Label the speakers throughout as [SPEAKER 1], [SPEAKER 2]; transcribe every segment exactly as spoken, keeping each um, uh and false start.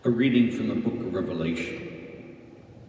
[SPEAKER 1] A reading from the book of Revelation.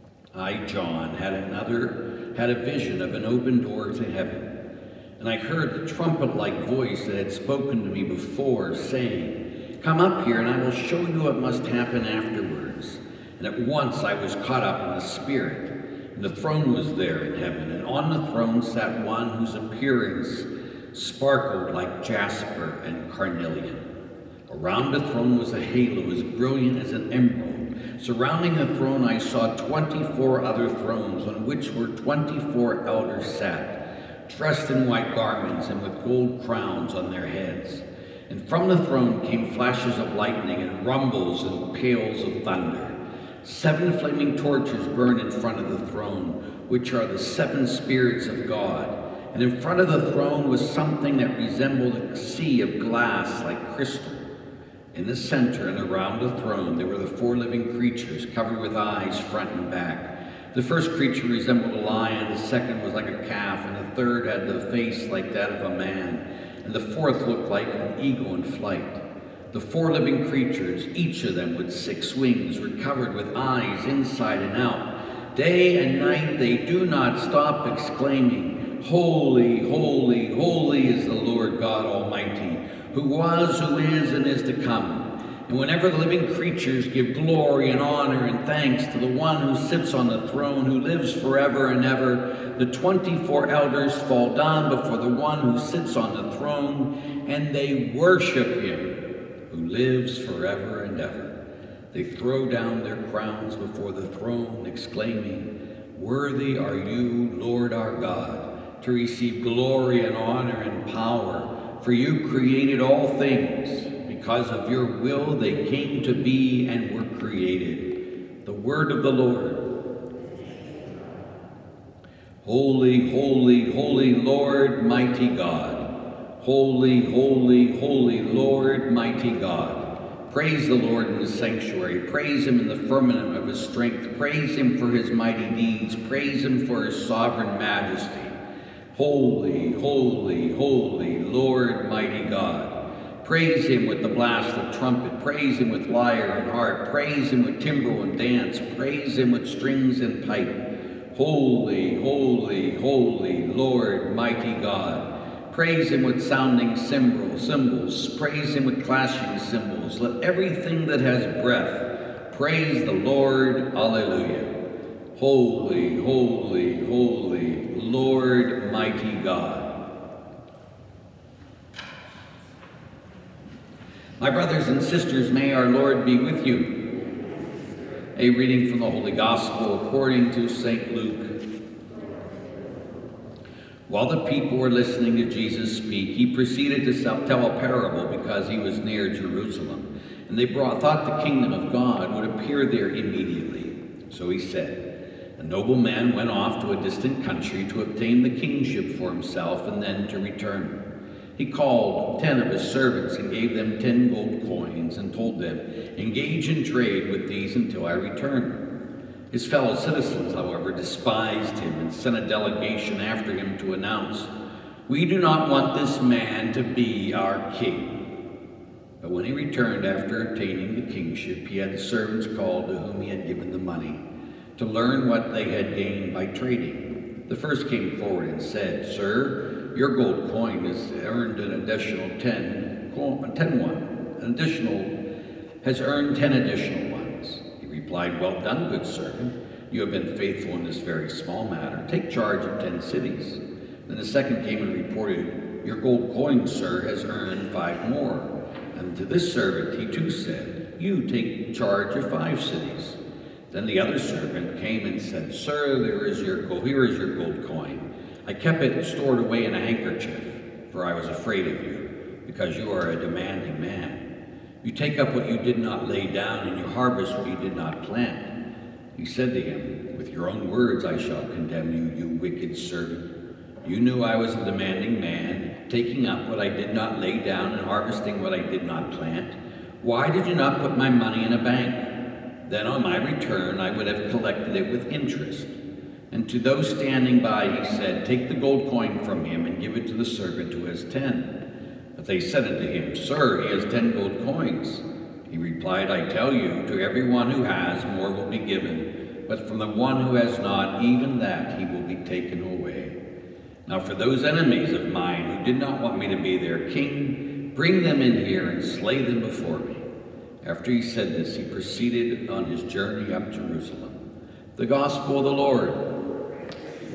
[SPEAKER 1] I, John, had another, had a vision of an open door to heaven. And I heard the trumpet-like voice that had spoken to me before, saying, "Come up here, and I will show you what must happen afterwards." And at once I was caught up in the Spirit, and the throne was there in heaven, and on the throne sat one whose appearance sparkled like jasper and carnelian. Around the throne was a halo as brilliant as an emerald. Surrounding the throne I saw twenty-four other thrones, on which were twenty-four elders sat, dressed in white garments and with gold crowns on their heads. And from the throne came flashes of lightning and rumbles and peals of thunder. Seven flaming torches burned in front of the throne, which are the seven spirits of God. And in front of the throne was something that resembled a sea of glass like crystal. In the center and around the throne there were the four living creatures covered with eyes front and back. The first creature resembled a lion, the second was like a calf, and the third had the face like that of a man, and the fourth looked like an eagle in flight. The four living creatures, each of them with six wings, were covered with eyes inside and out. Day and night they do not stop exclaiming, "Holy, holy, holy is the Lord God Almighty, who was, who is, and is to come." And whenever the living creatures give glory and honor and thanks to the one who sits on the throne, who lives forever and ever, the twenty-four elders fall down before the one who sits on the throne, and they worship him who lives forever and ever. They throw down their crowns before the throne, exclaiming, "Worthy are you, Lord our God, to receive glory and honor and power. For you created all things. Because of your will they came to be and were created." The word of the Lord. Holy, holy, holy Lord, mighty God. Holy, holy, holy Lord, mighty God. Praise the Lord in the sanctuary. Praise him in the firmament of his strength. Praise him for his mighty deeds. Praise him for his sovereign majesty. Holy, holy, holy Lord, mighty God. Praise him with the blast of trumpet. Praise him with lyre and harp. Praise him with timbrel and dance. Praise him with strings and pipe. Holy, holy, holy Lord, mighty God. Praise him with sounding cymbals, cymbals. Praise him with clashing cymbals. Let everything that has breath praise the Lord. Alleluia. Holy, holy, holy Lord, mighty God. My brothers and sisters, may our Lord be with you. A reading from the Holy Gospel according to Saint Luke. While the people were listening to Jesus speak, he proceeded to tell a parable because he was near Jerusalem, and they brought, thought the kingdom of God would appear there immediately. So he said, "A noble man went off to a distant country to obtain the kingship for himself and then to return. He called ten of his servants and gave them ten gold coins and told them, 'Engage in trade with these until I return.' His fellow citizens, however, despised him and sent a delegation after him to announce, 'We do not want this man to be our king.' But when he returned after obtaining the kingship, he had the servants called to whom he had given the money, to learn what they had gained by trading. The first came forward and said, 'Sir, your gold coin has earned an additional ten, ten one, an additional, has earned ten additional ones.' He replied, 'Well done, good servant. You have been faithful in this very small matter. Take charge of ten cities.' Then the second came and reported, 'Your gold coin, sir, has earned five more.' And to this servant he too said, 'You take charge of five cities.' Then the other servant came and said, 'Sir, there is your gold, here is your gold coin. I kept it stored away in a handkerchief, for I was afraid of you, because you are a demanding man. You take up what you did not lay down, and you harvest what you did not plant.' He said to him, 'With your own words I shall condemn you, you wicked servant. You knew I was a demanding man, taking up what I did not lay down and harvesting what I did not plant. Why did you not put my money in a bank? Then on my return I would have collected it with interest.' And to those standing by he said, 'Take the gold coin from him and give it to the servant who has ten.' But they said unto him, 'Sir, he has ten gold coins.' He replied, I tell you, to everyone who has, more will be given, but from the one who has not, even that he will be taken away. Now for those enemies of mine who did not want me to be their king, bring them in here and slay them before me. After he said this, he proceeded on his journey up Jerusalem. The Gospel of the Lord.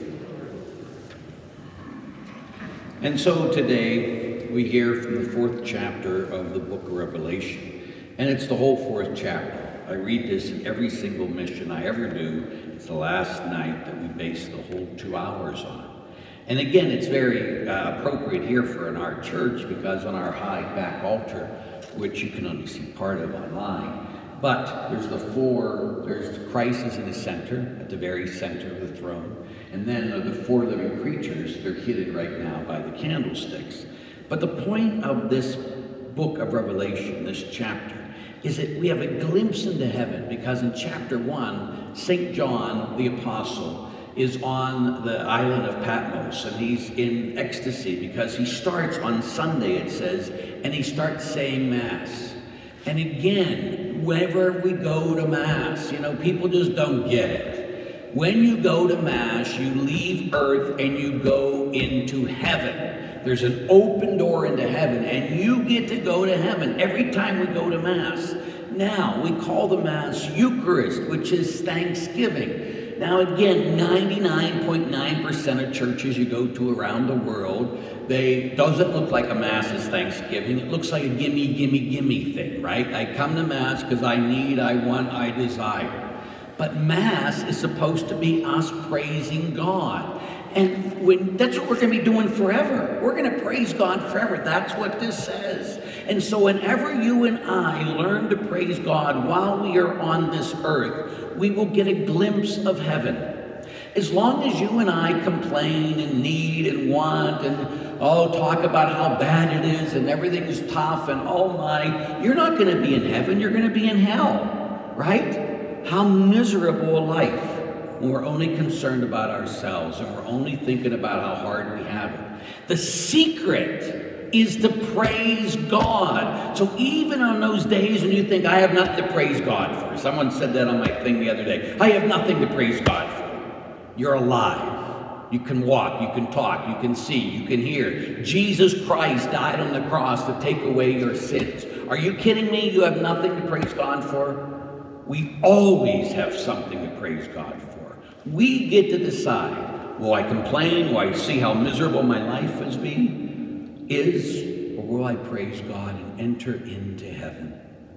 [SPEAKER 1] And so today we hear from the fourth chapter of the book of Revelation. And it's the whole fourth chapter. I read this in every single mission I ever do. It's the last night that we base the whole two hours on. And again, it's very uh, appropriate here for in our church because on our high back altar, which you can only see part of online, but there's the four, there's Christ is in the center, at the very center of the throne. And then the four living creatures, they're hidden right now by the candlesticks. But the point of this book of Revelation, this chapter, is that we have a glimpse into heaven, because in chapter one, Saint John the Apostle is on the island of Patmos, and he's in ecstasy because he starts on Sunday, it says, and he starts saying Mass. And again, whenever we go to Mass, you know, people just don't get it. When you go to Mass, you leave earth and you go into heaven. There's an open door into heaven, and you get to go to heaven every time we go to Mass. Now, we call the Mass Eucharist, which is Thanksgiving. Now, again, ninety-nine point nine percent of churches you go to around the world, they doesn't look like a Mass is Thanksgiving. It looks like a gimme, gimme, gimme thing, right? I come to Mass because I need, I want, I desire. But Mass is supposed to be us praising God. And when, that's what we're going to be doing forever. We're going to praise God forever. That's what this says. And so whenever you and I learn to praise God while we are on this earth, we will get a glimpse of heaven. As long as you and I complain and need and want and, oh, talk about how bad it is and everything is tough and oh my, you're not going to be in heaven. You're going to be in hell, right? How miserable a life. When we're only concerned about ourselves and we're only thinking about how hard we have it. The secret is to praise God. So even on those days when you think, I have nothing to praise God for. Someone said that on my thing the other day. I have nothing to praise God for. You're alive. You can walk, you can talk, you can see, you can hear. Jesus Christ died on the cross to take away your sins. Are you kidding me? You have nothing to praise God for? We always have something to praise God for. We get to decide, will I complain? Will I see how miserable my life has been? Is, or will I praise God and enter into heaven?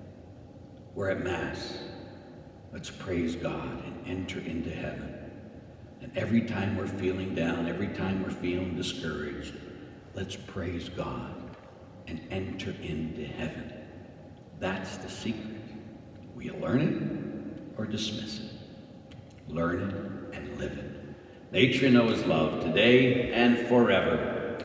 [SPEAKER 1] We're at Mass. Let's praise God and enter into heaven. And every time we're feeling down, every time we're feeling discouraged, let's praise God and enter into heaven. That's the secret. Will you learn it or dismiss it? Learn it and live it. Nature knows love today and forever.